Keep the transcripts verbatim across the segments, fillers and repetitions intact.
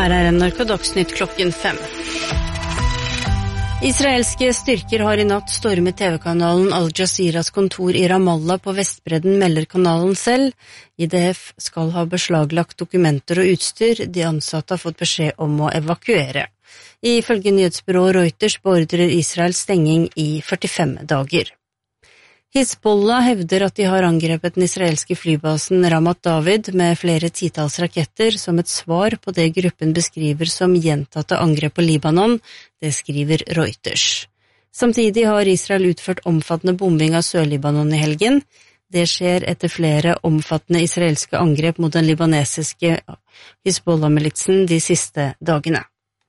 Her er N R K Dagsnytt klokken fem. Israelske styrker har i natt stormet T V-kanalen Al Jazeeras kontor i Ramallah på Vestbredden, melder kanalen selv. I D F skal ha beslaglagt dokumenter og utstyr de ansatte har fått beskjed om å evakuere. Ifølge nyhetsbyrået Reuters beordrer Israel stenging i førtifem dager. Hizbollah hevder at de har angrepet den israelske flybasen Ramat David med flere titalls raketter som et svar på det gruppen beskriver som gjentatte angrep på Libanon, det skriver Reuters. Samtidig har Israel utført omfattende bombing av Sør-Libanon i helgen. Det skjer etter flere omfattende israelske angrep mot den libanesiske Hizbollah-militsen de siste dagene.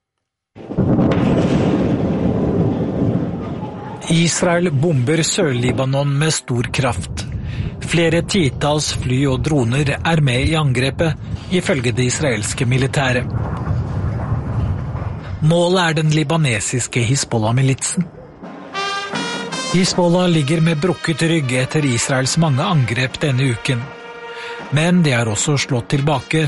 Israel bomber Sør-Libanon med stor kraft. Flere titalls fly og droner er med i angrepet, ifølge det israelske militæret. Målet er den libanesiske Hizbollah-militsen. Hizbollah ligger med brukket rygg etter Israels mange angrep denne uken. Men de har også slått tilbake.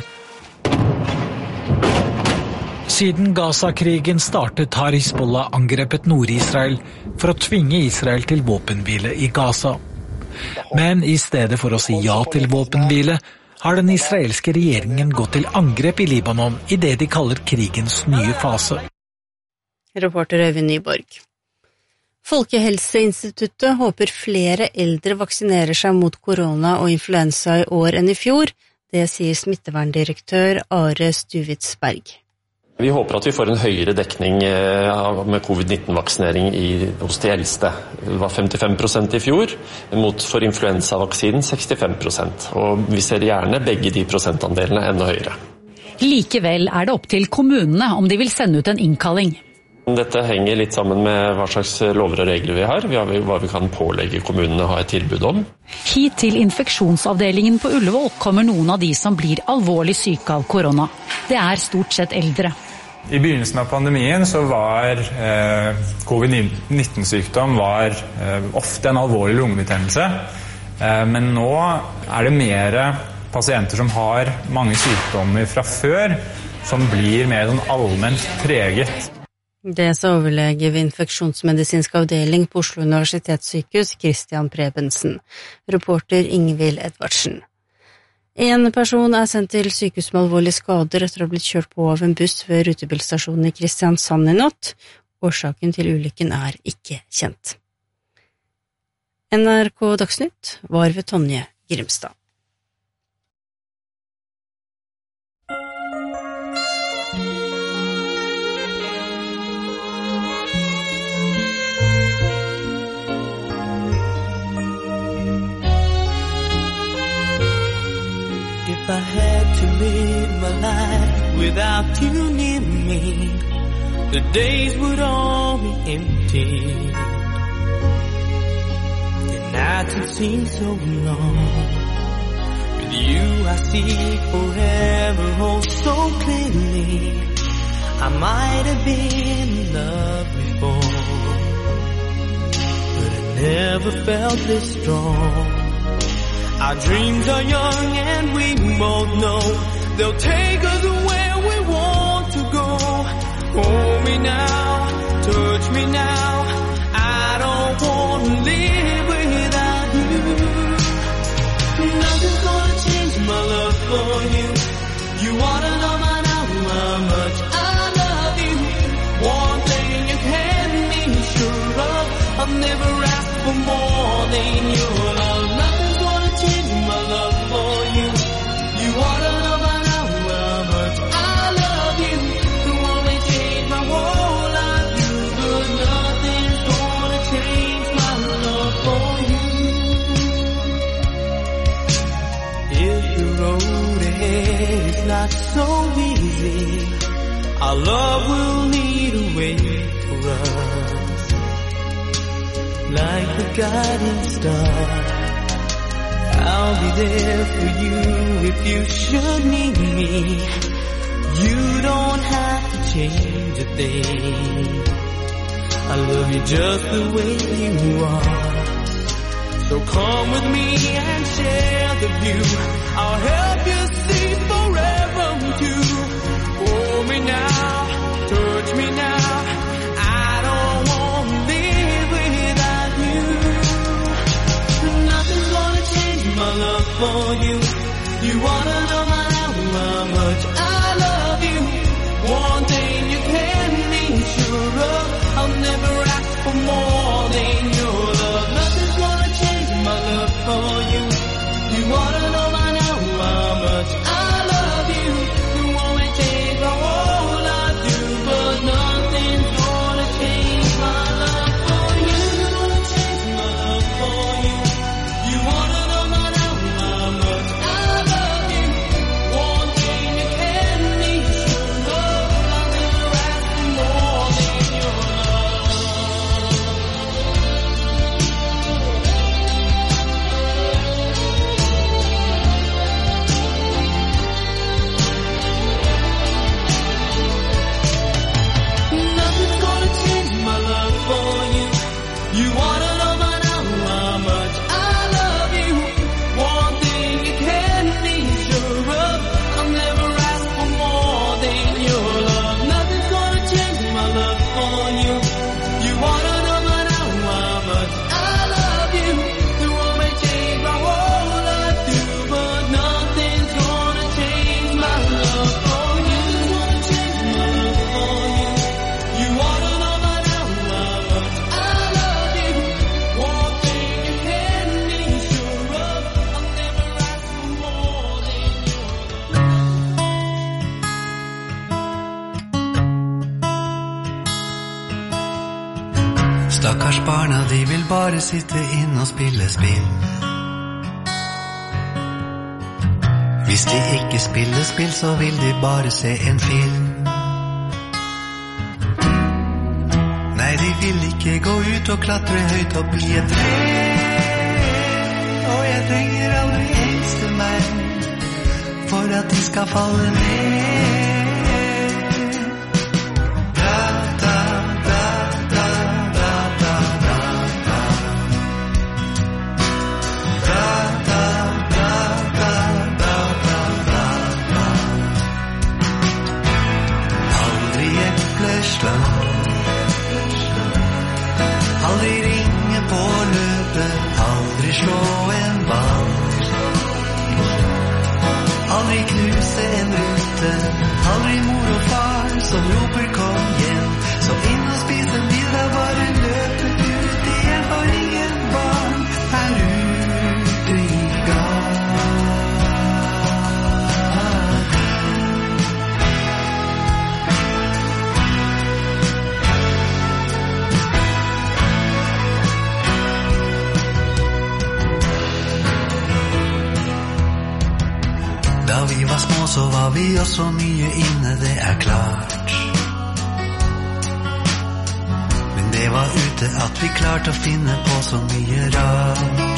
Siden Gaza-krigen startet har Hizbollah angrepet Nord-Israel for å tvinge Israel til våpenhvile i Gaza. Men i stedet for å si ja til våpenhvile, har den israelske regjeringen gått til angrep i Libanon i det de kaller krigens nye fase. Reporter Øyvind Nyborg. Folkehelseinstituttet håper flere eldre vaksinerer seg mot korona og influensa i år enn i fjor. Det sier smitteverndirektør Are Stuvitsberg. Vi håper at vi får en høyere dekning med covid nitten-vaksinering hos de eldste. Det var femtifem prosent i fjor, mot for influensavaksinen sekstifem prosent. Og vi ser gjerne begge de prosentandelene enda høyere. Likevel er det opp til kommunene om de vil sende ut en innkalling. Dette henger litt sammen med hva slags lover og regler vi har, hva vi kan pålegge kommunene å ha et tilbud om. Hit til infeksjonsavdelingen på Ullevål kommer noen av de som blir alvorlig syke av korona. Det er stort sett eldre. I begynnelsen av pandemien så var eh, covid nitten-sykdom var eh, ofte en alvorlig lungebetennelse, eh, men nå er det mer pasienter som har mange sykdommer fra før, som blir mer sånn allment preget. Det sa overlege ved infeksjonsmedisinsk avdeling på Oslo Universitetssykehus, Christian Prebensen. Reporter Ingvild Edvardsen. En person er sendt til sykehus med alvorlige skader etter å ha blitt kjørt på av en buss ved rutebilstasjonen i Kristiansand i natt. Årsaken til ulykken er ikke kjent. N R K Dagsnytt var ved Tonje Grimstad. If I had to live my life without you near me, the days would all be empty. The nights would seem so long. With you I see forever, oh so clearly. I might have been in love before, but I never felt this strong. Our dreams are young and we both know they'll take us where we want to go. Hold me now, touch me now, I don't want to live without you. Nothing's gonna change my love for you. You ought to know by now how much I love you. One thing you can be sure of, I've never asked for more than your love. My love for you, you ought to know by now how much I love you. You only change my whole life, you, but nothing's gonna change my love for you. If the road ahead is not so easy, our love will lead a way for us, like the guiding star. I'll be there for you if you should need me. You don't have to change a thing. I love you just the way you are. So come with me and share the view. I'll help you see forever too. Oh, hold me now, touch me now. I don't want to live without you. Nothing's gonna change my love for you. You wanna know my how much I love you. One thing you can be sure of, I'll never ask for more than your love. Nothing's gonna change my love for you. You wanna know by now how much I love you. You won't change my whole I do, but nothing's gonna change my love for you. Change my love for you. You wanna know by now how much I love you. One thing you can be sure of, I'll never ask for more than your love. Nothing's gonna change my love for you. You wanna know by now how much I love you. One thing you can be sure of, I'll never ask for more than your love. Nothing's gonna change my love for you. You wanna know by now how much I love you. You won't change my whole life too, but nothing's gonna change my love for you. Change my love for you. You wanna know by now how much I love you. One thing you can be sure of, I'll never ask for more than your Stakkars barna, de vil bare sitte inn og spille spill. Hvis de ikke spiller spill, så vil de bare se en film. Nei, de vil ikke gå ut og klatre høyt opp i et tre. Og jeg trenger aldri engste meg for at de skal falle ned. Da, da, da, da, da, da, da, da. Da, da, da, da, da, da, da, da. Aldri epleslang, aldri ringe på løpet, aldri slå en ball, aldri knuse en rute, aldri mor og far som roper kom hjem, så inn og spise middag, bare løpe ut igjen, for ingen barn er ute i gang. Da vi var små, så var vi også mye inne, det er klart. Men det var ute at vi klarte å finne på så mye rart.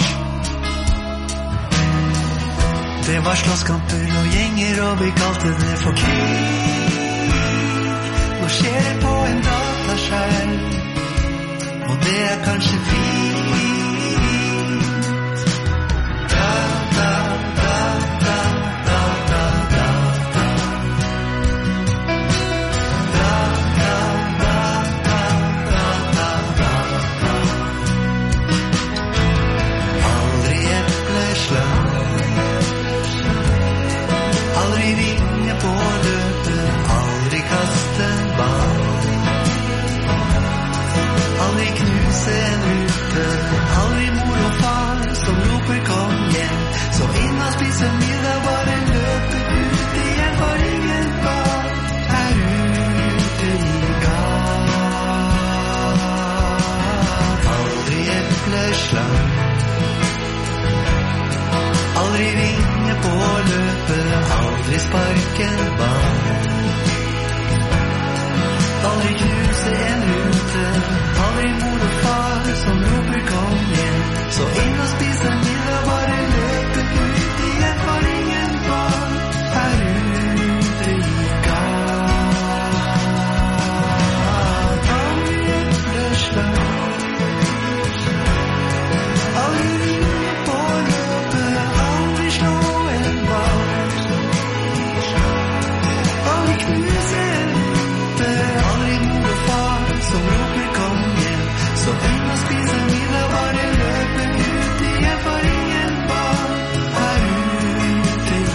Det var slåsskamper og gjenger, og vi kalte det for krig. Nå skjer det på en dataskjerm, og det er kanskje fint. Da, da, da, da, da, da, da, da. Da, da, da, da, da, da, da, da. Aldri epleslag, aldri ringe på løpet, aldri kaste ball, aldri knuse en rute, aldri mor og far som roper kom hjem, så inn og spise middag, bare løpe ut igjen, for ingen barn er ute i gang. Aldri epleslag, aldri ringe på løpet, aldri sparke ball, aldri knuse en rute, aldri mor og far som roper kom hjem, så inn og spise middag, bare løpe ut igjen, for ingen barn er ute i gang. Aldri epleslag, aldri ringe på løpet, aldri slå en ball, Så inn og spis en middag, bare løpe ut, jeg får ingen barn her ute i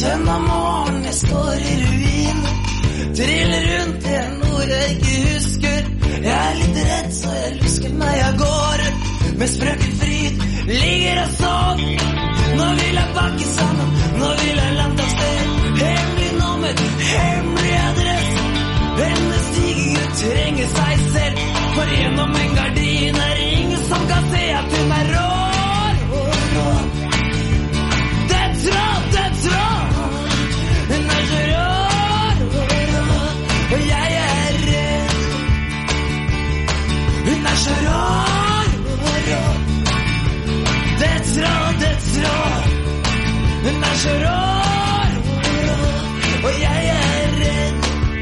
Søndag morgen, jeg står i ruin. Triller rundt i en ord jeg ikke husker. Jeg er litt redd, så jeg lusker meg av gårde. Med sprøket fryd, ligger og sov. Nå vil jeg bakke sammen, nå vil jeg langt av sted. Hemmelig nummer, hemmelig adresse. Henne stiger ut, trenger seg selv. For gjennom en gardin er det ingen som kan se at hun er rå. Rå. Dødsrå, dødsrå. Hun er så rå, rå. Og jeg er redd. Hun er så rå, rå. Dødsrå, dødsrå. Hun er så rå, rå. Og jeg er redd.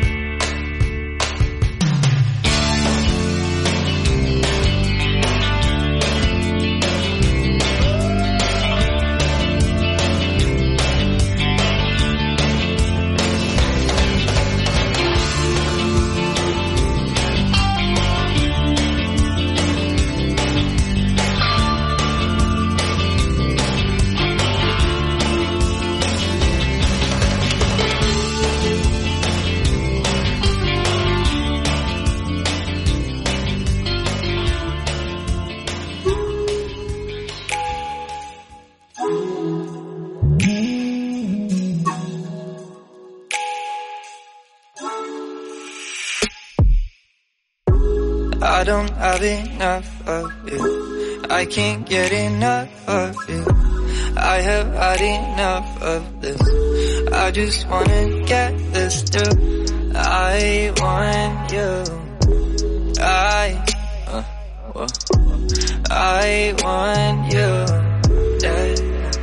I don't have enough of you. I can't get enough of you. I have had enough of this. I just wanna get this through. I want you. I, uh, uh, I want you. Yeah.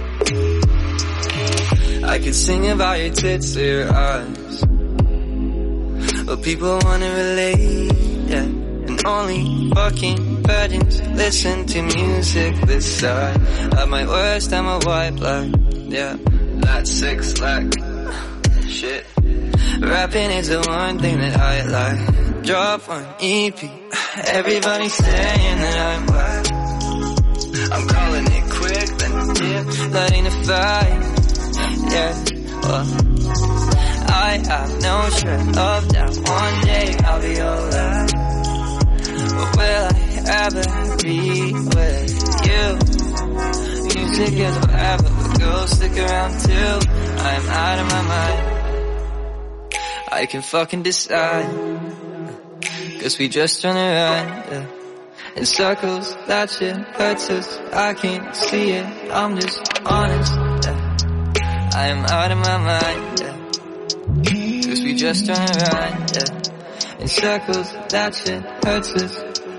I could sing about your tits or your eyes, but people wanna relate, yeah. And only fucking virgins listen to music this side. At my worst, I'm a white black, yeah. That's six like shit. Rapping is the one thing that I like. Drop one E P, everybody's saying that I'm whack. I'm calling it quick, then yeah, lighting a fire, yeah. Well, I have no shred of doubt. One day I'll be alright. But will I ever be with you? Music is forever, but girls stick around too. I'm out of my mind. I can fucking decide, cause we just run around, yeah. In circles, that shit hurts us. I can't see it, I'm just honest, yeah. I am out of my mind, yeah. Cause we just run around, yeah. In circles, that shit hurts us.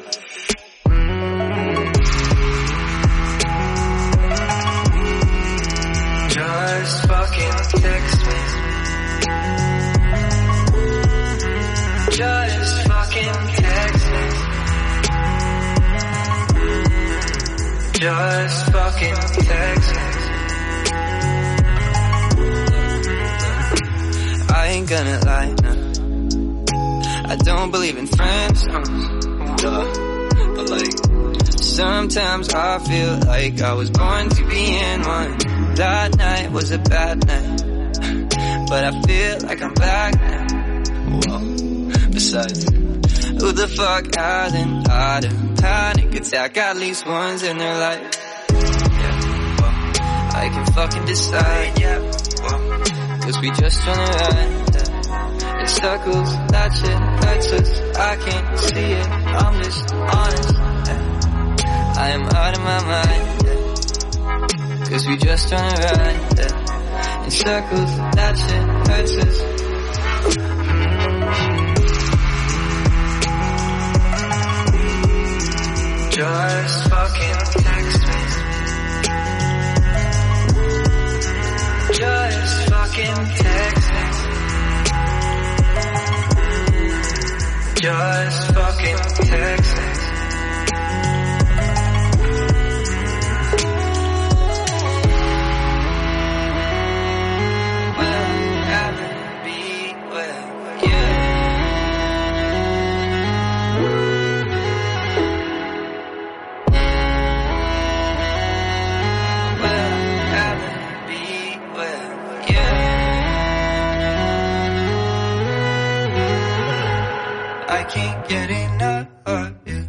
Just fucking text me. Just fucking text me. Just fucking text me. I ain't gonna lie, no. I don't believe in friends, no. Duh. But like, sometimes I feel like I was born to be in one. That night was a bad night, but I feel like I'm back now. Whoa. Besides, who the fuck hasn't had a panic attack at least once in their life? Yeah, well, I can fucking decide, yeah, well, cause we just run around, yeah. In circles, that shit hurts us. I can't see it, I'm just honest, yeah. I am out of my mind, yeah. Cause we just run around, yeah. In circles, that shit hurts us. Just fucking text me. Just fucking text me. Just fucking text me. Yeah. can't get enough of you.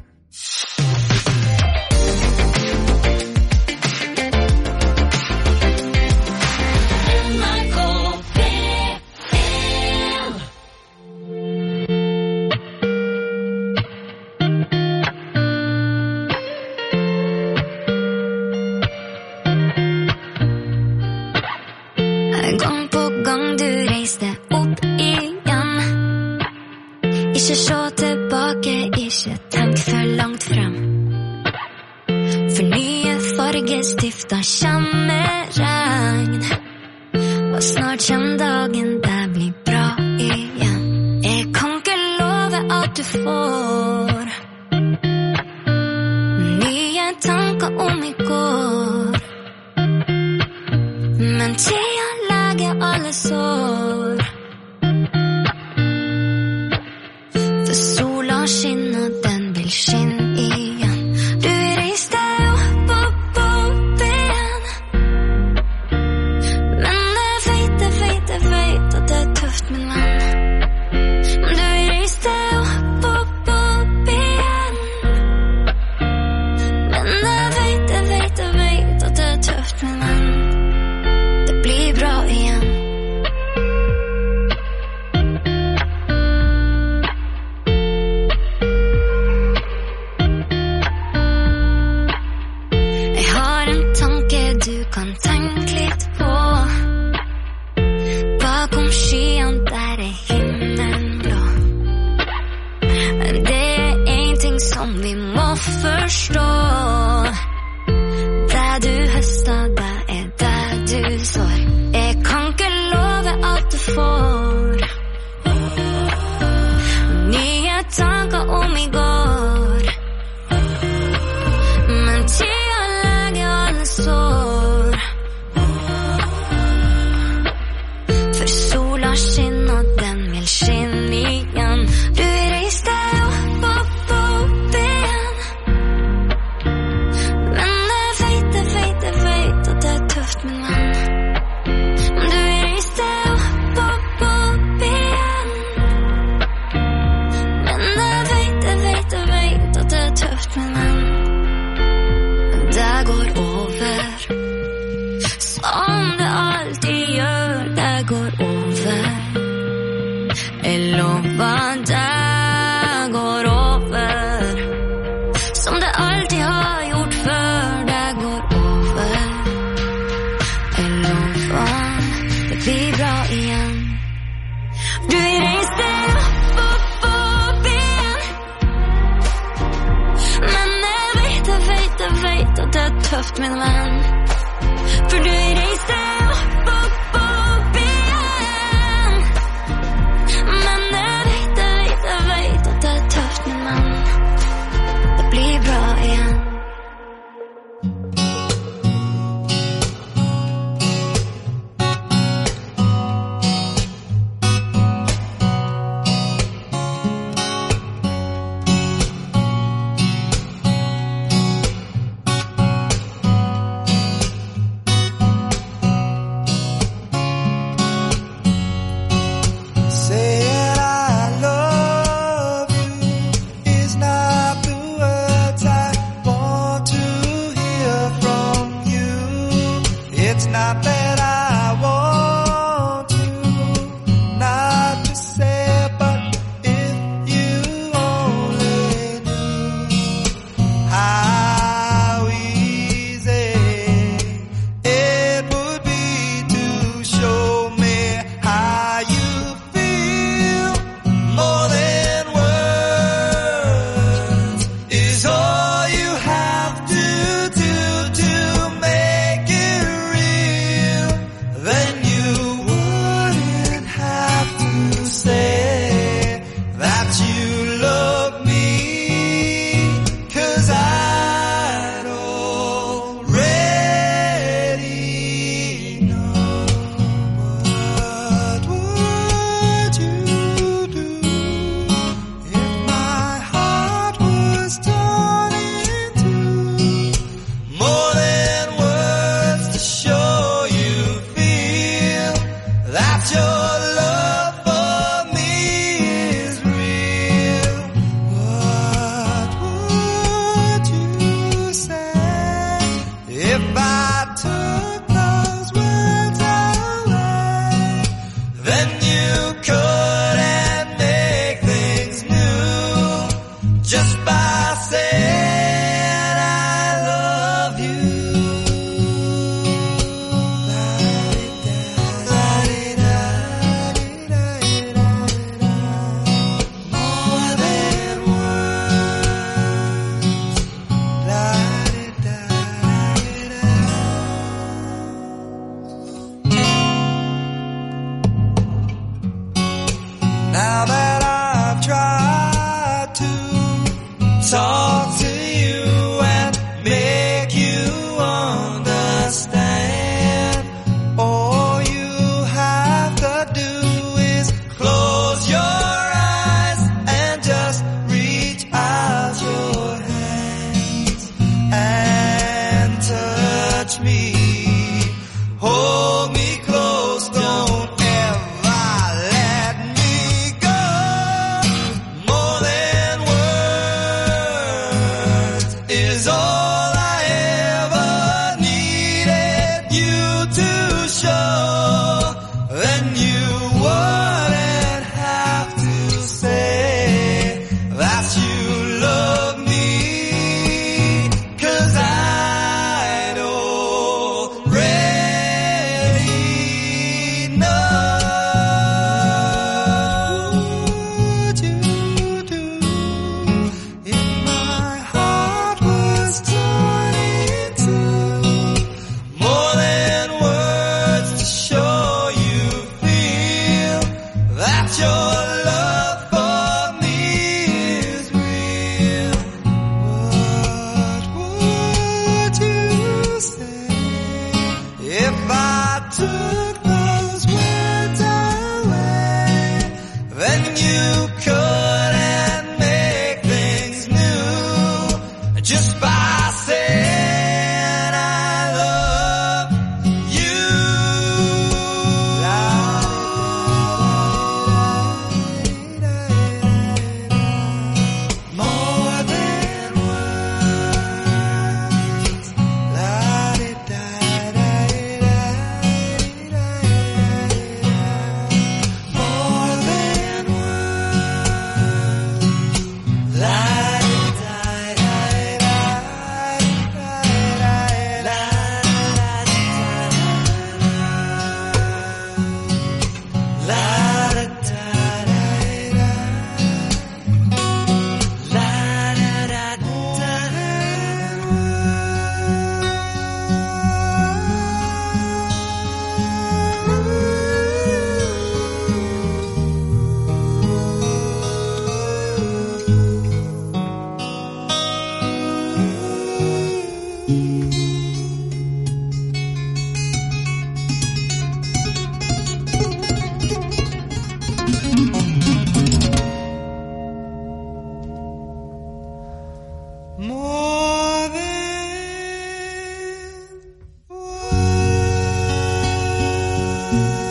Gang på gang du reiste opp igjen. Ikke se tilbake, ikke tenk for langt frem. For nye fargestifter kommer regn. Og snart kommer dagen det blir bra igjen. Jeg kan ikke love at du får nye tanker om i går. Men tida leger alle sår. For sola skinner, den vil skinne igjen. Du reiste opp, opp, opp igjen. Men jeg vet, jeg vet, jeg vet at det er tøft, min venn. Men du reiste opp, opp, opp igjen. Men jeg vet, jeg vet, jeg vet at det er tøft, min venn. Blir bra igjen. Jeg har en tanke du kan tenke litt på. Bakom skyene der er himmelen blå. Men det er en ting som vi må forstå. Det du høster, det er det du sår. Jeg kan ikke love at du får nye tanker om i går. Men tida leger alle sår. For sola skinner, den vil skinne igjen. Du reiste opp, opp, opp igjen. Men jeg vet, jeg vet, jeg vet at det er tøft, min venn. Men du reiste opp, opp, opp igjen. Men jeg vet, jeg vet, jeg vet at det er tøft, min venn. Men det går over, som det alltid gjør. Det går over. Jeg lover, det går over. Som det alltid har gjort før. Det går over. Jeg lover, det blir bra igjen. Du reiste opp, opp, opp igjen. Men jeg vet, jeg vet, jeg vet at det er tøft, min venn. For du reiste opp, opp, opp igjen. Men jeg vet, jeg vet, jeg vet at det er tøft, min venn. Det blir bra igjen.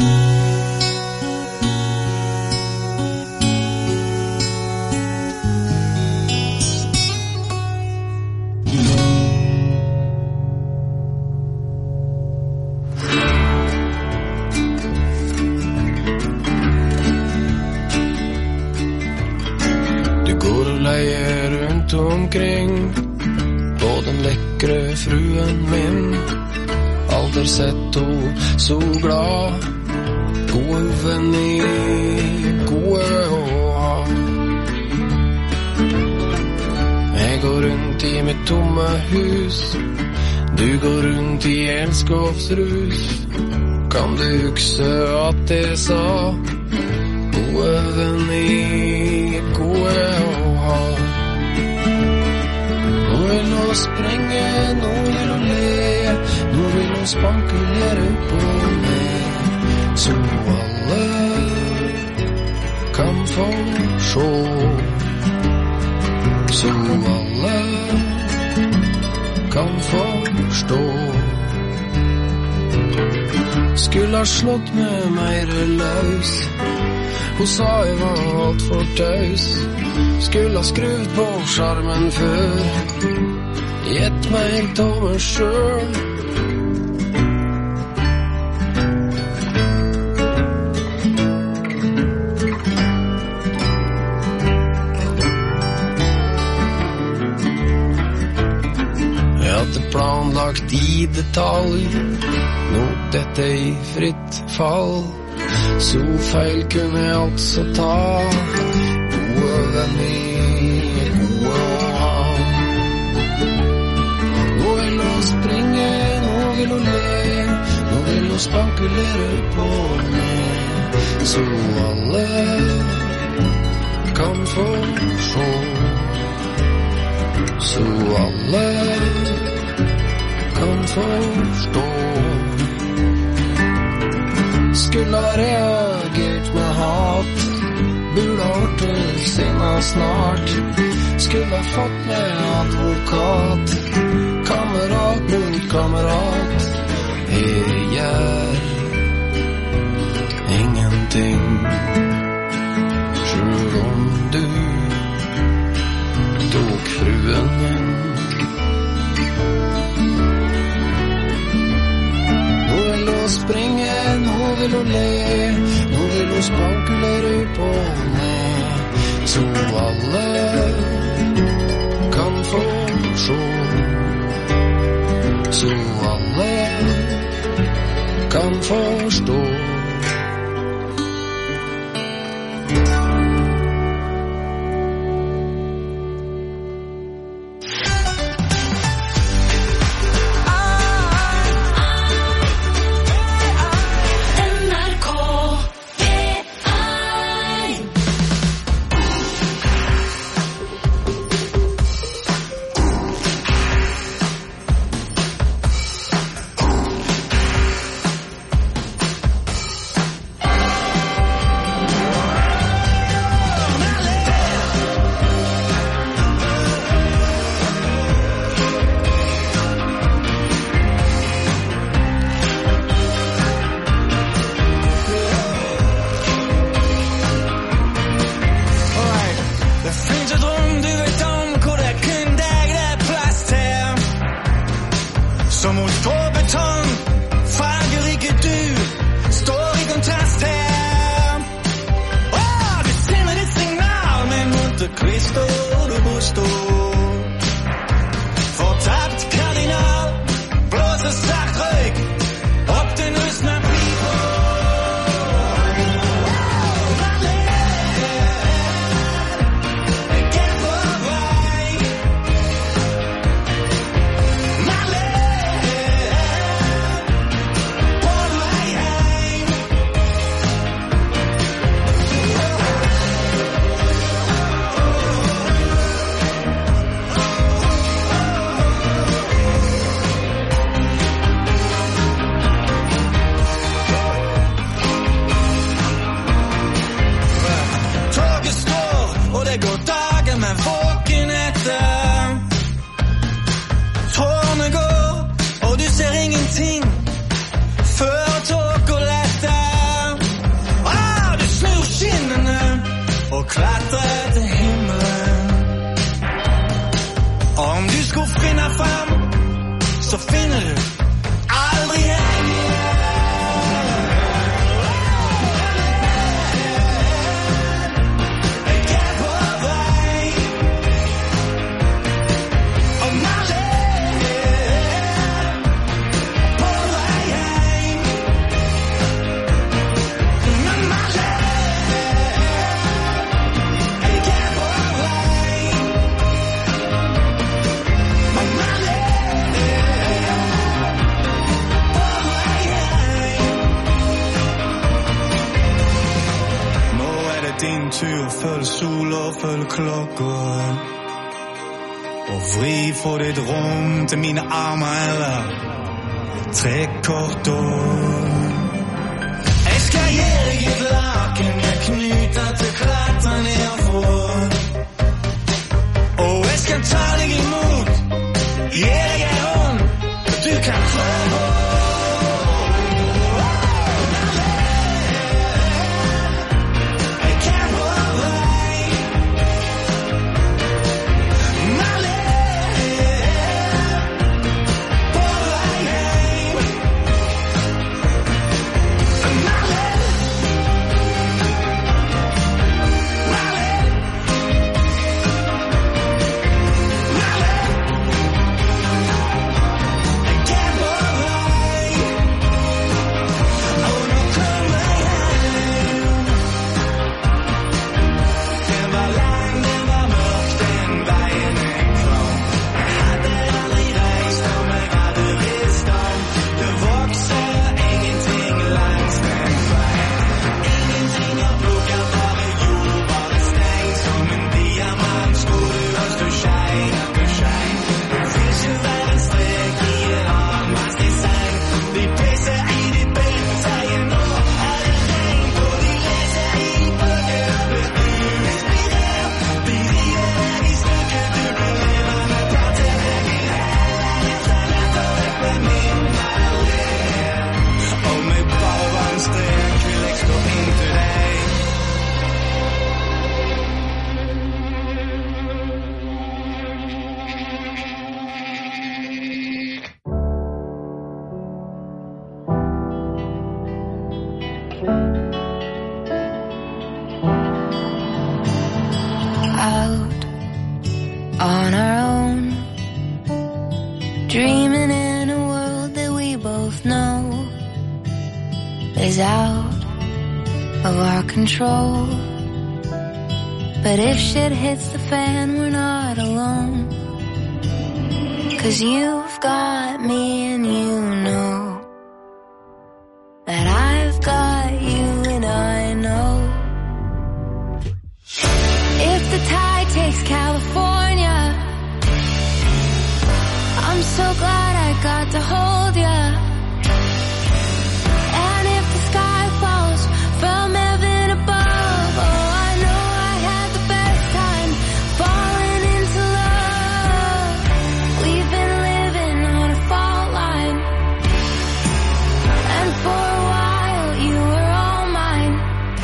Omkring på den lekre fruen min. Aldri sett ho så glad. Gode venner, gode å ha. Jeg går rundt i mitt tomme hus. Du går rundt i elskovsrus. Kan du huske at jeg sa gode venner, gode å ha. Nå vil hun sprenge, nå vil hun le, nå vil hun spankulere på meg, så alle kan få se, så alle kan forstå. Skulle ha slått med mer løs, hun sa jeg var alt for tøys. Skulle ha skrudd på skjermen før, gjett meg til meg selv. Jeg hadde planlagt i detalj, nå dette i fritt fall. Så feil kunne jeg altså ta. Gode venner, gode å ha. Nå vil hun springe, nå vil hun le, nå vil hun spankulere på meg, så alle kan få se, så alle kan forstå. Skulle ha reagert med hat, burde ha hørt til sinna snart. Skulle ha fått med advokat, kamerat mot kamerat. Jeg gjør ingenting, selv om du tok fruen min. Nå vil hun springe, nå vil hun le, nå vil hun spankulere på meg, så alle kan få se, så alle kan forstå. tur, følg sol og følg klokken. Og vri fra ditt rom til mine armer eller trekk korten. Jeg skal gi deg et laken jeg knyter til klatre nedfor. Og jeg skal ta deg imot, gi deg en hånd, du kan prøve. Control. But if shit hits the fan, we're not alone. 'Cause you've got me and you know that I've got you and I know. If the tide takes California, I'm so glad I got to hold ya. And if the sky falls from heaven above, oh, I know I had the best time falling into love. We've been living on a fault line, and for a while you were all mine.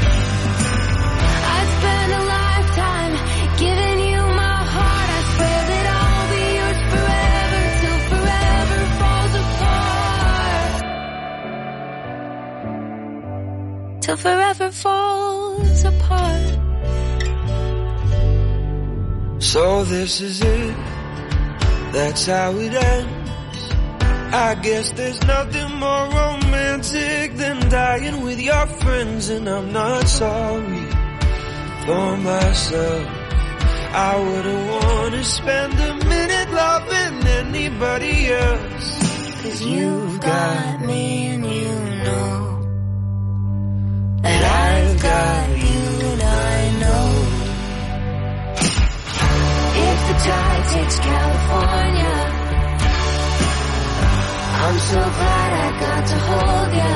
I'd spend a lifetime giving you my heart. I swear that I'll be yours forever till forever falls apart. Till forever falls apart. So this is it, that's how it ends. I guess there's nothing more romantic than dying with your friends. And I'm not sorry for myself. I wouldn't want to spend a minute loving anybody else. 'Cause you've got me and you know that I've got you and I know. If the tide takes California, I'm so glad I got to hold ya.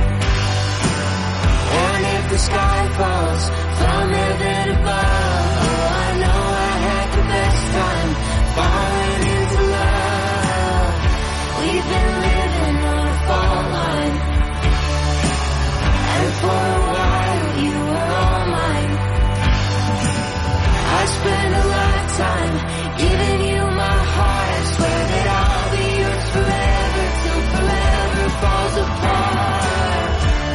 And if the sky falls from heaven above, oh, I know I had the best time falling into love. We've been living on a fault line, and for a while you were all mine. I spent a lifetime giving you my heart. I swear that I'll be yours forever till forever falls apart.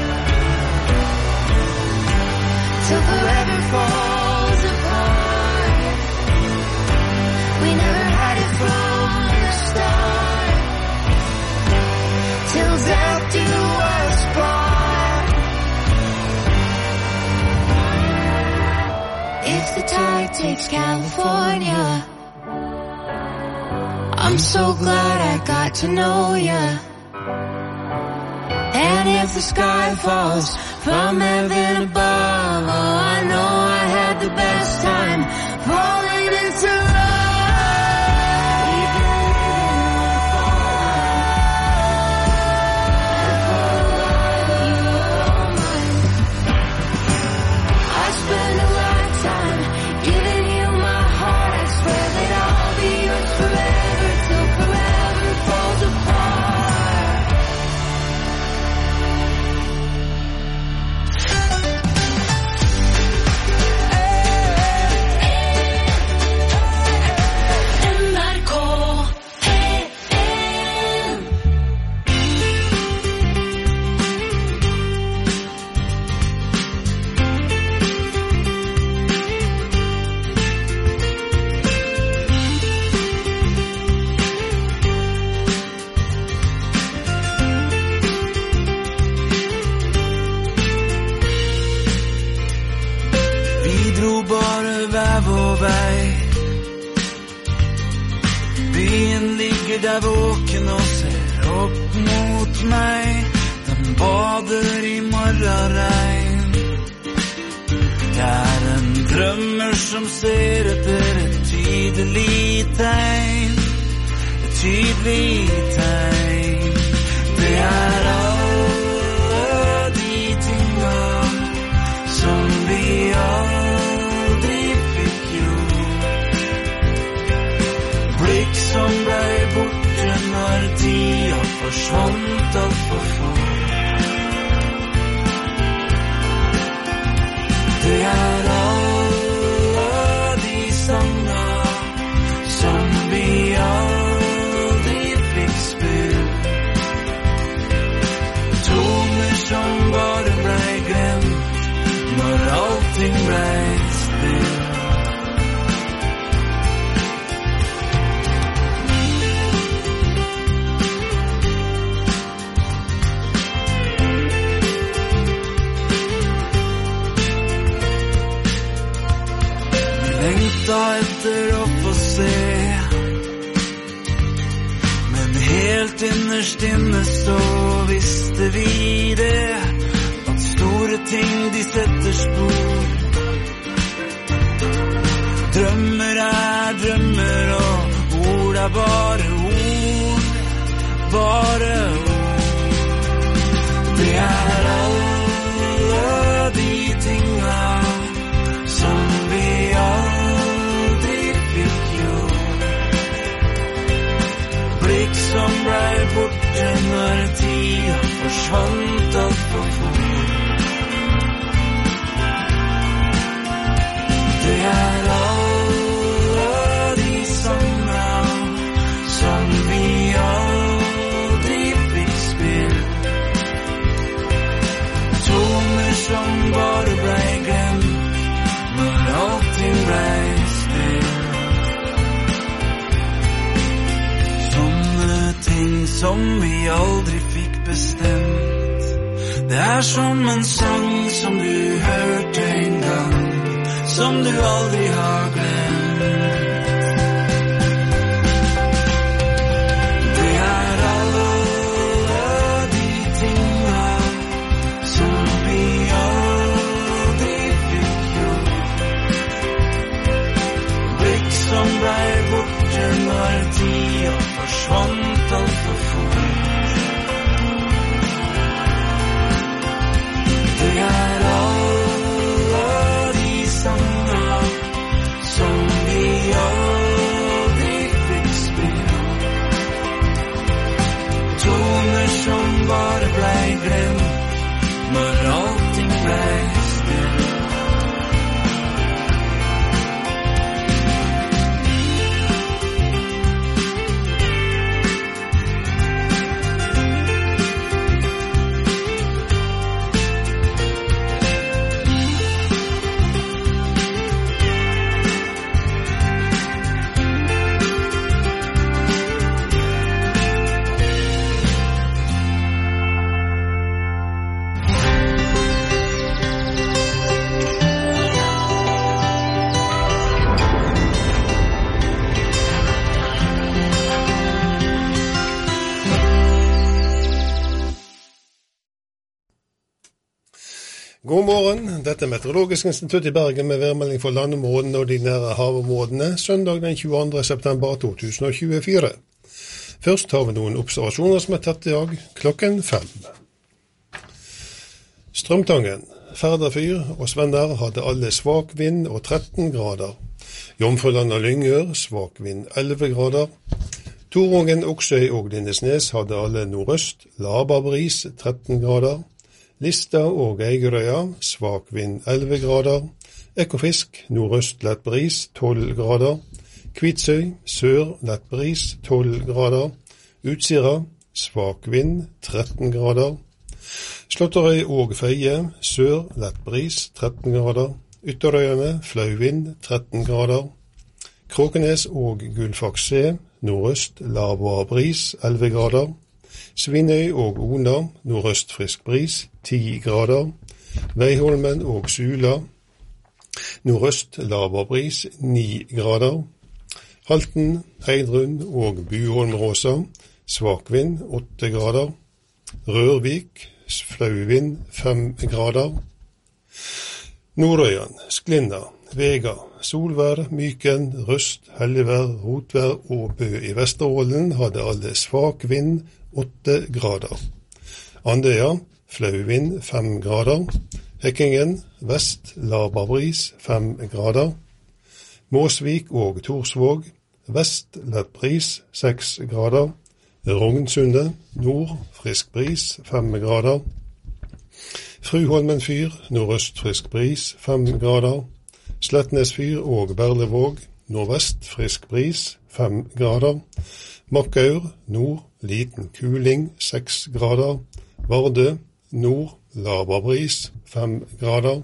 Till forever falls apart. We never had it from the start. Till death do us part. If the tide takes California, I'm so glad I got to know ya. And if the sky falls from heaven above, oh, I know I last time, falling into love. I spent a lifetime giving you my heart. I swear that I'll be yours forever till forever falls apart. N R K P en. Vi dro bare hver vår vei. Byen ligger der våken og ser opp mot meg. Den bader i morgenregn. Jeg er en drømmer som ser etter et tydelig tegn. Et tydelig tegn. Det er alle de tinga som vi aldri fikk gjort. Blikk som blei borte når tida forsvant alt for fort. Det er alle de sanger som vi aldri fikk spilt. Toner som bare blei glemt når allting blei still. Lengta etter å få se, men helt innerst inne så visste vi det, at store ting de setter spor. Drømmer er drømmer, og ord er bare ord, bare ord. Det er alle de tinga som vi aldri fikk gjort. Blikk som blei borte når tida forsvant alt for fort. Det er alle de sanger som vi aldri fikk spilt. Toner som bare blei glemt når allting blei still. Sånne ting som vi aldri fikk bestemt. Det er som en sang som du hørte en gang, som du aldri har glemt. Det er alle de tinga som vi aldri fikk gjort. Blikk som blei borte når tida forsvant alt for fort. Det er alle de sanger som God morgen, dette er Meteorologisk institutt i Bergen med værmelding for landområdene og de nære havområdene, søndag den tjueandre september to tusen og tjuefire. Først har vi noen observasjoner som er tatt i dag, klokken fem. Strømtangen, Færderfyr og Svenner hadde alle svak vind og tretten grader. Jomfruland og Lyngør, svak vind elleve grader. Torungen, Oksøy og Lindesnes hadde alle nordøst, laber bris tretten grader. Lista og Eigerøya, svak vind elleve grader. Ekofisk, nordøst lett bris tolv grader. Kvitsøy, sør lett bris tolv grader. Utsira, svak vind tretten grader. Slåtterøy og Feie, sør lett bris tretten grader. Ytterøyene, flau vind tretten grader. Kråkenes og Gullfaks-C, nordøst laber bris elleve grader. Svinøy og Ona, nordøst frisk bris, ti grader. Veiholmen og Sula, nordøst laber bris, ni grader. Halten, Heidrun og Buholm-Råsa, svak vind, åtte grader. Rørvik, flau vind, fem grader. Nordøyan, Sklinda, Vega, Solvær, Myken, Røst, Helligvær, Rotvær og Bø i Vesterålen hadde alle svak vind, åtte grader. Andøya, flau vind, fem grader. Hekkingen, vest, laber bris, fem grader. Måsvik og Torsvåg, vest, lett bris, seks grader. Rognsundet, nord, frisk bris, fem grader. Fruholmen fyr, nordøst frisk bris, fem grader. Slettnes fyr og Berlevåg, nordvest frisk bris, fem grader. Makkaur, nord, liten kuling, seks grader. Vardø, nord, laber bris, fem grader.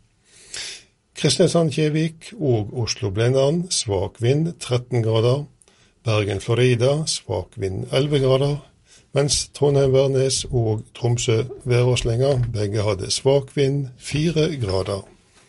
Kristiansand-Kjevik og Oslo-Blindern, svak vind, tretten grader. Bergen-Florida, svak vind, elleve grader. Mens Trondheim-Værnes og Tromsø-Væråslenga begge hadde svak vind, fire grader.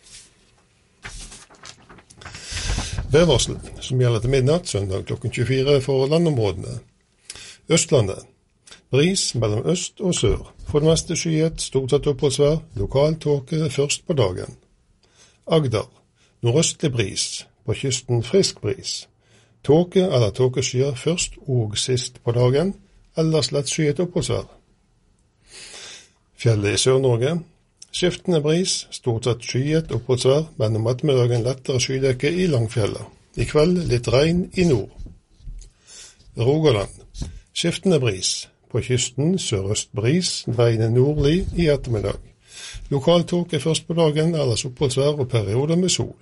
Værvarsel, som gjelder til midnatt, søndag klokken tjuefire for landområdene. Østlandet. Bris mellom øst og sør. For det meste skyet, stort sett oppholdsvær, lokal tåke først på dagen. Agder. Nordøstlig bris. På kysten frisk bris. Tåke eller tåkeskyer først og sist på dagen, ellers lett skyet oppholdsvær. Fjellet i Sør-Norge. Skiftende bris, stort sett skyet oppholdsvær, men om ettermiddagen lettere skydekke i Langfjellet. I kveld litt regn i nord. Rogaland. Skiftende bris. På kysten sørøst bris, dreiende nordlig i ettermiddag. Lokal tåke først på dagen, ellers oppholdsvær og perioder med sol.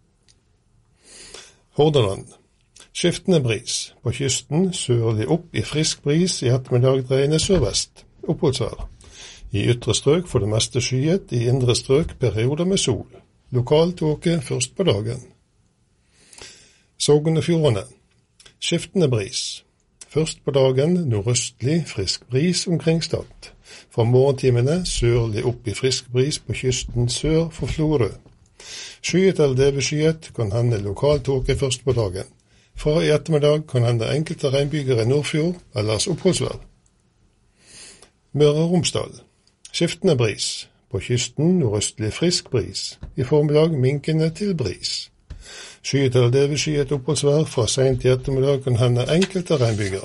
Hordaland. Skiftende bris. På kysten sørlig opp i frisk bris, i ettermiddag dreiende sørvest. Oppholdsvær. I ytre strøk for det meste skyet, i indre strøk perioder med sol. Lokal tåke først på dagen. Sogn og Fjordane. Skiftende bris. Først på dagen nordøstlig frisk bris omkring Stad. Fra morgentimene sørlig opp i frisk bris på kysten sør for Florø. Skyet eller delvis kan hende lokal tåke først på dagen. Fra i ettermiddag kan hende enkelte regnbyger i Nordfjord, ellers oppholdsvær. Møre og Romsdal. Skiftende bris. På kysten nordøstlig frisk bris. I formiddag minkende til bris. Skyet eller delvis skyet oppholdsvær, fra sent i ettermiddag kan hende enkelte regnbyger.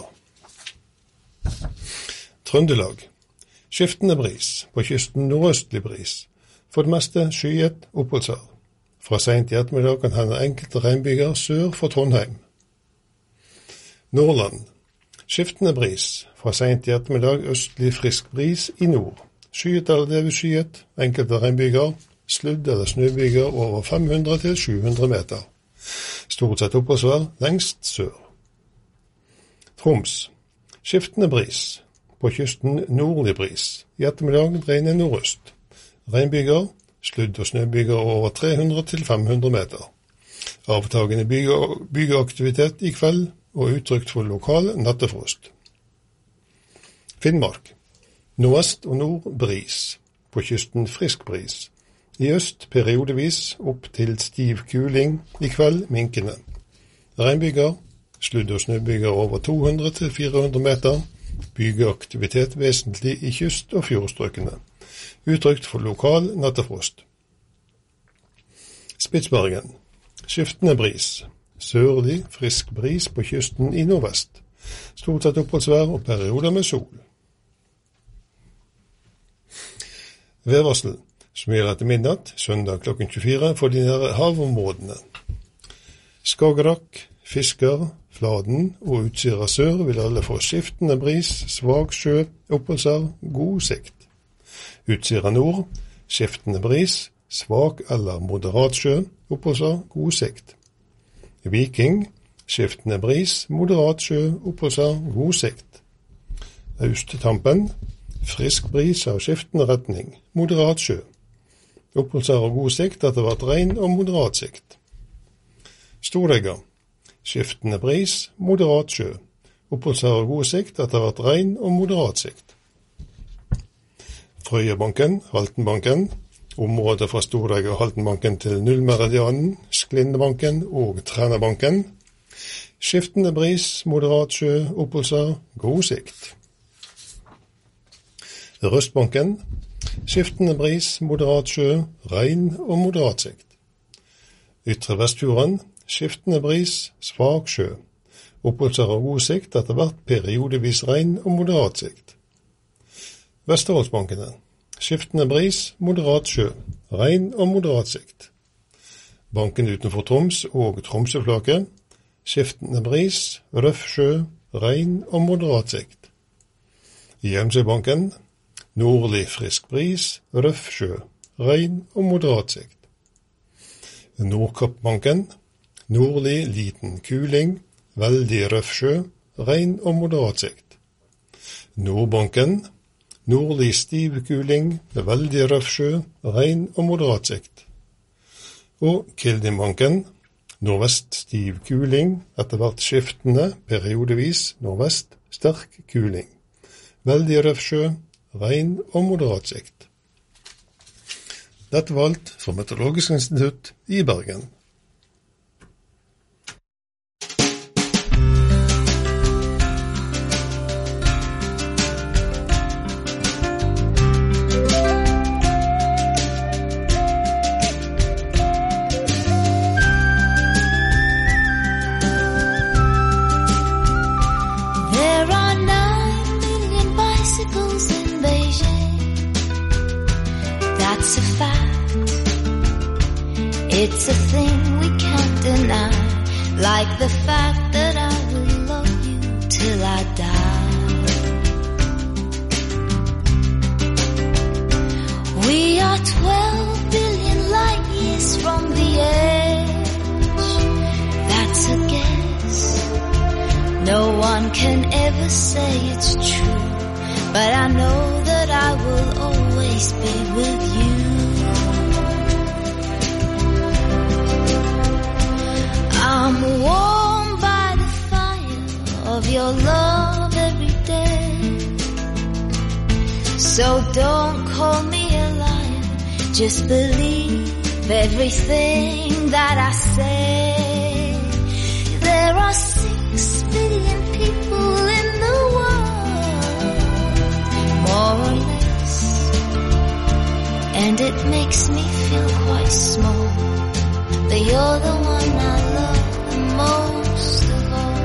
Trøndelag. Skiftende bris. På kysten nordøstlig bris. For det meste skyet oppholdsvær. Fra sent i ettermiddag kan hende enkelte regnbyger sør for Trondheim. Nordland. Skiftende bris. Fra sent i ettermiddag østlig frisk bris i nord. Skyet eller delvis skyet, enkelte regnbyger, sludd- eller snøbyger over fem hundre til sju hundre meter. Stort sett oppholdsvær lengst sør. Troms. Skiftende bris. På kysten nordlig bris. I ettermiddag dreiende nordøst. Regnbyger, sludd- og snøbyger over tre hundre til fem hundre meter. Avtagende bygeaktivitet i kveld og utrygt for lokal nattefrost. Finnmark. Nordvest og nord bris. På kysten frisk bris. I øst periodevis opp til stiv kuling, i kveld minkende. Regnbyger, sludd- og snøbyger over to hundre til fire hundre meter. Bygeaktivitet vesentlig i kyst- og fjordstrøkene. Utrygt for lokal nattefrost. Spitsbergen. Skiftende bris. Sørlig, frisk bris på kysten i nordvest. Stort sett oppholdsvær og perioder med sol. Værvarsel, som gjelder etter midnatt, søndag klokken tjuefire for de nære havområdene. Skagerrak, Fisker, Fladen og Utsira sør vil alle få skiftende bris, svak sjø, oppholdsvær, god sikt. Utsira nord, skiftende bris, svak eller moderat sjø, oppholdsvær, god sikt. Viking, skiftende bris, moderat sjø, oppholdsvær, god sikt. Austtampen, frisk bris av skiftende retning, moderat sjø. Oppholdsvær og god sikt etter hvert regn og moderat sikt. Storegga, skiftende bris, moderat sjø. Oppholdsvær og god sikt etter hvert regn og moderat sikt. Frøyebanken, Haltenbanken, området fra Storegga og Haltenbanken til Nullmeridianen, Sklindebanken og Trænabanken. Skiftende bris, moderat sjø, oppholdsvær, god sikt. Røstbanken, skiftende bris, moderat sjø, regn og moderat sikt. Ytre Vestfjorden, skiftende bris, svak sjø. Oppholdsvær og god sikt etter hvert periodevis regn og moderat sikt. Vesterålsbankene, skiftende bris, moderat sjø, regn og moderat sikt. Banken utenfor Troms og Tromsøflaket, skiftende bris, røff sjø, regn og moderat sikt. Hjemsøybanken, nordlig frisk bris, røff sjø, regn og moderat sikt. Nordkappbanken, nordlig liten kuling, veldig røff sjø, regn og moderat sikt. Nordbanken, nordlig stiv kuling, veldig røff sjø, regn og moderat sikt. Og Kildimbanken, nordvest stiv kuling, etter hvert skiftende, periodevis, nordvest, sterk kuling. Veldig røff sjø, regn og moderat sikt. Dette var alt fra Meteorologisk institutt i Bergen. It's a thing we can't deny, like the fact that I will love you till I die. We are twelve billion light years from the edge. That's a guess. No one can ever say it's true, but I know that I will always be with you. I'm warmed by the fire of your love every day. So don't call me a liar, just believe everything that I say. There are six billion people in the world, more or less, and it makes me feel quite small, but you're the one I love most of all.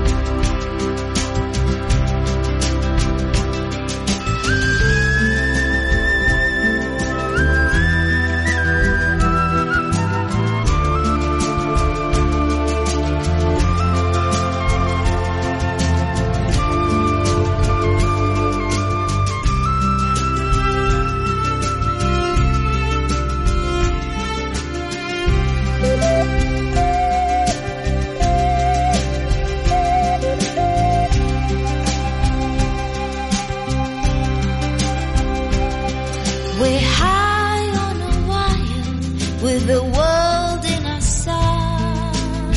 With the world in our sight,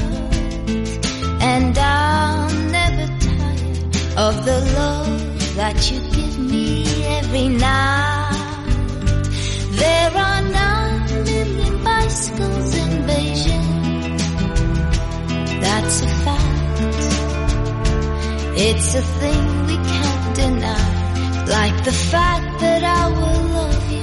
and I'm never tired of the love that you give me every night. There are nine million bicycles in Beijing, that's a fact. It's a thing we can't deny, like the fact that I will love you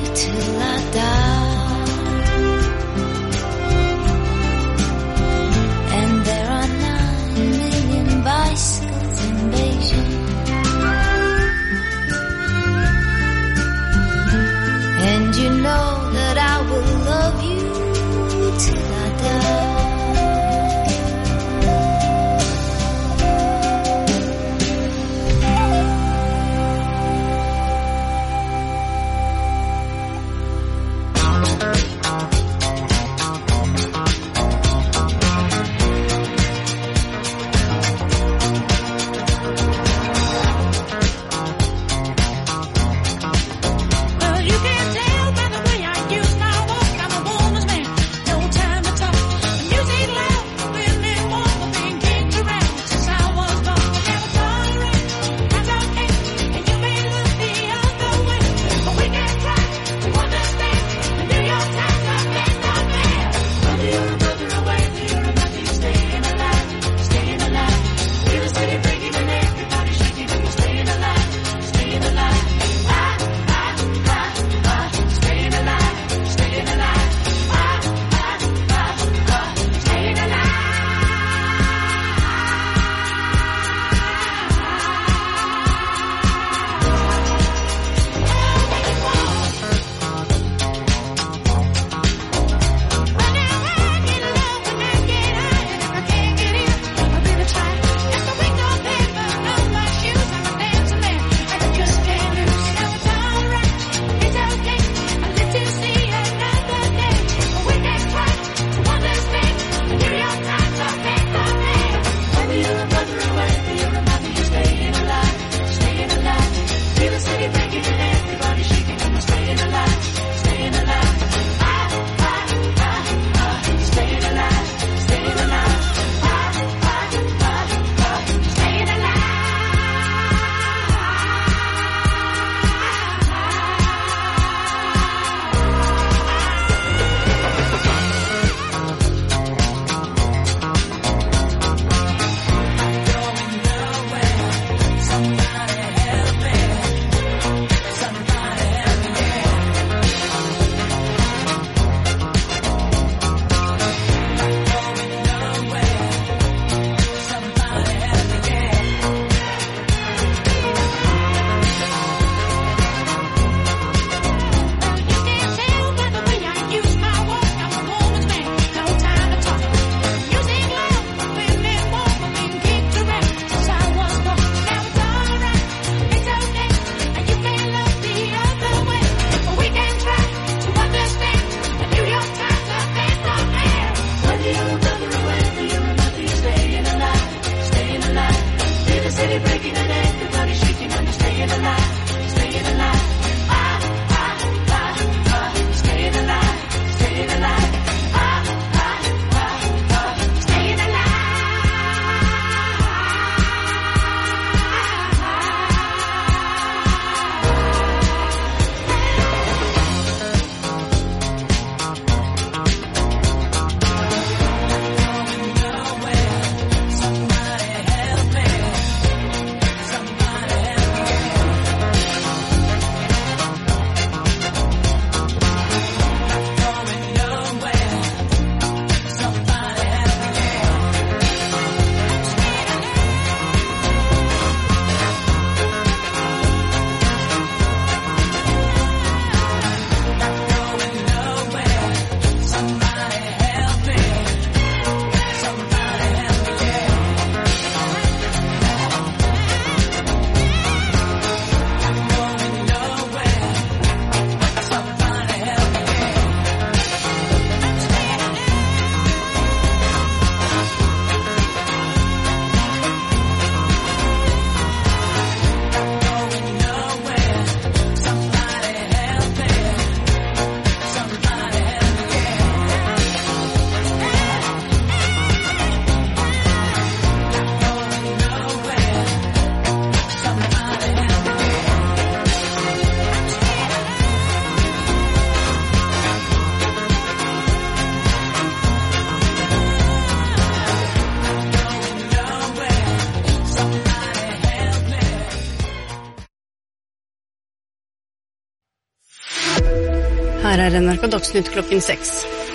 er N R K Dagsnytt klokken seks.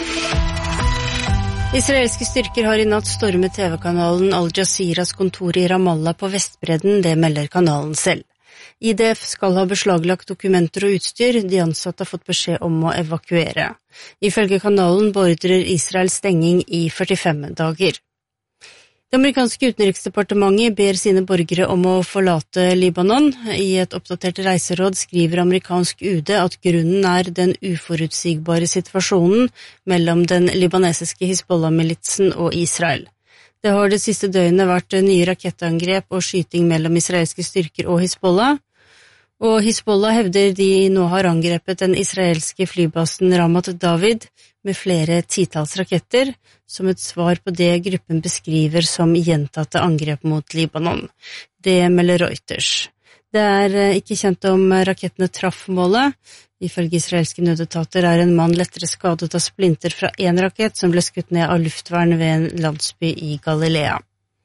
Israelske styrker har i natt stormet T V-kanalen Al Jazeeras kontor i Ramallah på Vestbredden, det melder kanalen selv. I D F skal ha beslaglagt dokumenter og utstyr, de ansatte har fått beskjed om å evakuere. Ifølge kanalen beordrer Israel stenging i førtifem dager. Det amerikanske utenriksdepartementet ber sine borgere om å forlate Libanon. I et oppdatert reiseråd skriver amerikansk U D at grunnen er den uforutsigbare situasjonen mellom den libanesiske Hizbollah-militsen og Israel. Det har det siste døgnet vært nye rakettangrep og skyting mellom israelske styrker og Hizbollah, og Hizbollah hevder de nå har angrepet den israelske flybasen Ramat David med flere titalls raketter, som et svar på det gruppen beskriver som gjentatte angrep mot Libanon. Det melder Reuters. Det er ikke kjent om rakettene traff målet. Ifølge israelske nødetater er en mann lettere skadet av splinter fra en rakett som ble skutt ned av luftvern ved en landsby i Galilea.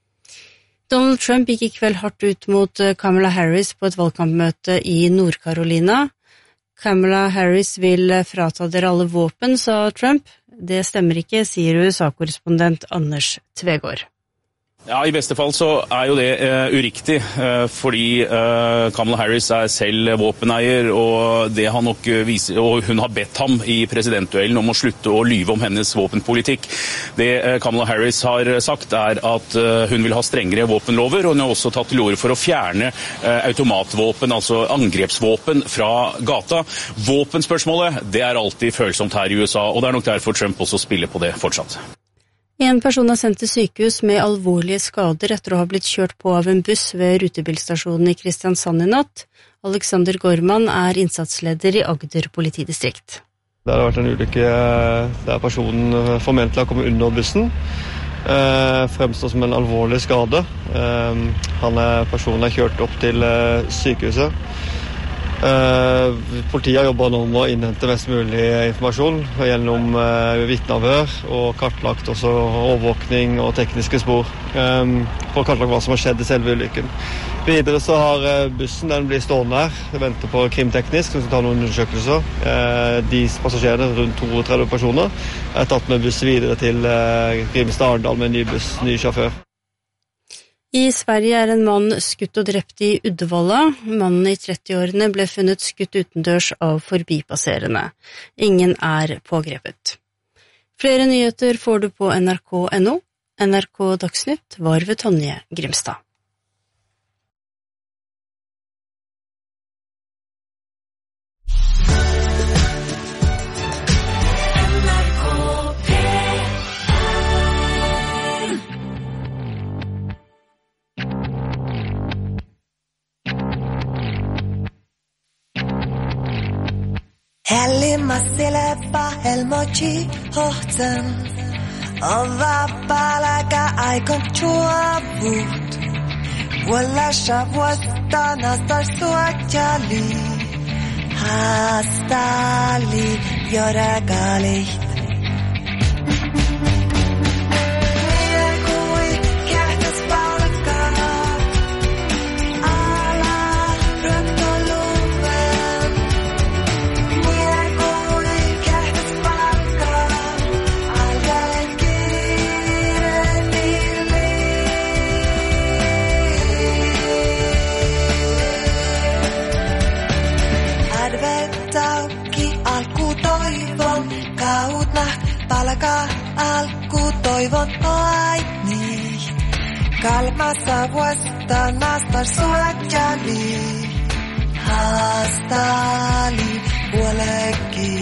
Donald Trump gikk i kveld hardt ut mot Kamala Harris på et valgkampmøte i Nord-Carolina. Kamala Harris vil frata dere alle våpen, sa Trump. Det stemmer ikke, sier U S A-korrespondent Anders Tvegård. Ja, i beste fall så er jo det uh, uriktig, uh, fordi uh, Kamala Harris er selv våpeneier, og, det han nok viser, og hun har bedt ham i presidentduellen om å slutte å lyve om hennes våpenpolitikk. Det uh, Kamala Harris har sagt er at uh, hun vil ha strengere våpenlover, og hun har også tatt til orde for å fjerne uh, automatvåpen, altså angrepsvåpen fra gata. Våpenspørsmålet, det er alltid følsomt her i U S A, og det er nok derfor Trump også spiller på det fortsatt. En person er sendt til sykehus med alvorlige skader etter å ha blitt kjørt på av en buss ved rutebilstasjonen i Kristiansand i natt. Alexander Gorman er innsatsleder i Agder politidistrikt. Det har vært en ulykke der personen formentlig har kommet under bussen. Eh, fremstår som en alvorlig skade. Eh, han er, personen er kjørt opp til eh, sykehuset. Uh, politiet har jobbet nå med å innhente mest mulig informasjon gjennom uh, vitneavhør og kartlagt også overvåkning og tekniske spor um, for å kartlagt hva som har skjedd i selve ulykken. Videre så har uh, bussen, den blir stående her, venter på krimteknisk som skal ta noen undersøkelser. Uh, de passasjerene, rundt trettito personer, er tatt med buss videre til uh, Grimstad Arendal med en ny buss, ny sjåfør. I Sverige er en mann skutt og drept i Uddevalla. Mannen i trettiårene ble funnet skutt utendørs av forbipasserende. Ingen er pågrepet. Flere nyheter får du på N R K punktum N O. N R K Dagsnytt var ved Tonje Grimstad. Hellimassileva helmochi hohtan Ova palaga aikon chuavut Walla shavwasta nastar suachali Hastali yoragali alku toivon aini kalmassa vuosta nastar suajali haastali puolekki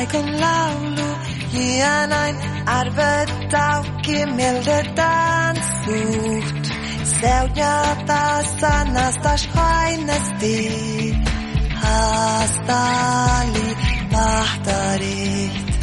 kun laulu Hienoin arvotauki miltetään suht Seujata sanasta schweinesti Haastali mahtarit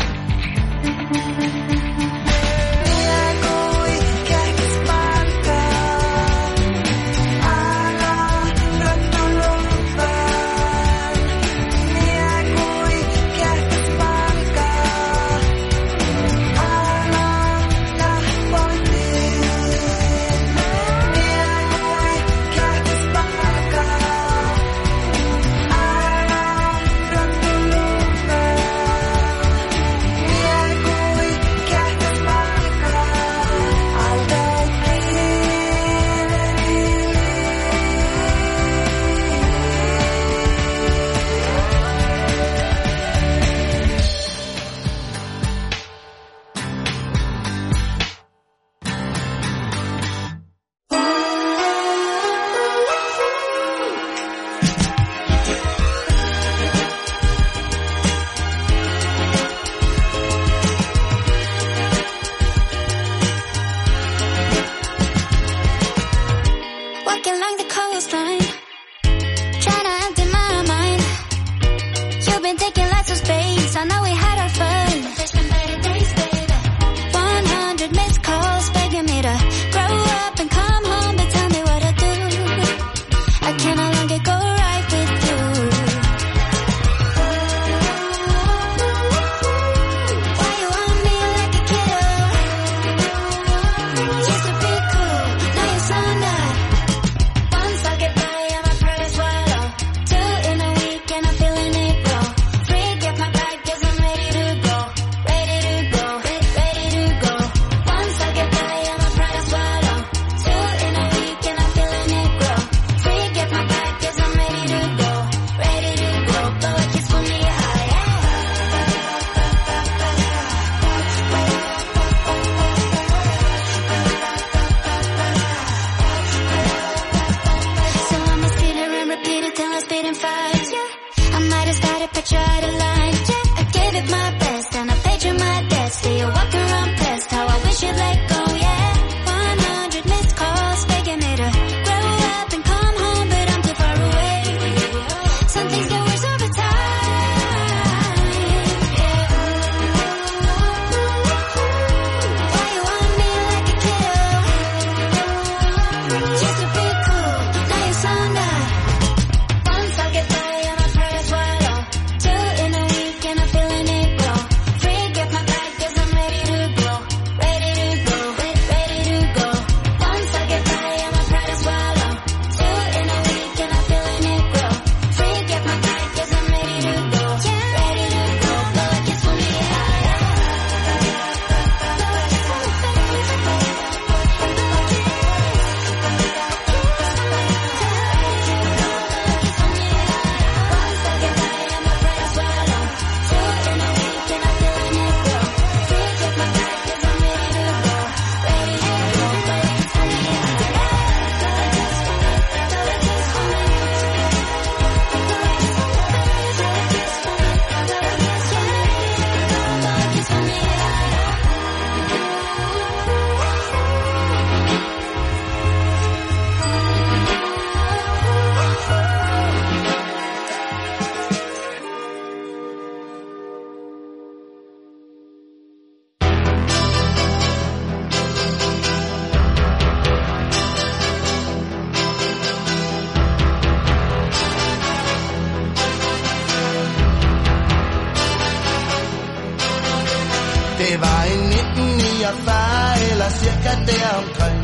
Det var i nitten niogfyrre eller cirka deromkring,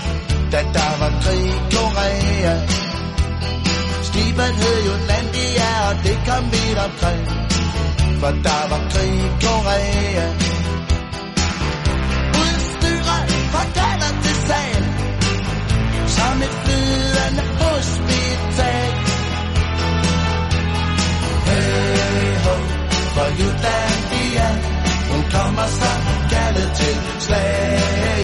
da der var krig i Korea. Skibet hed Jutlandia, og det kom vidt omkring, for der var krig i Korea.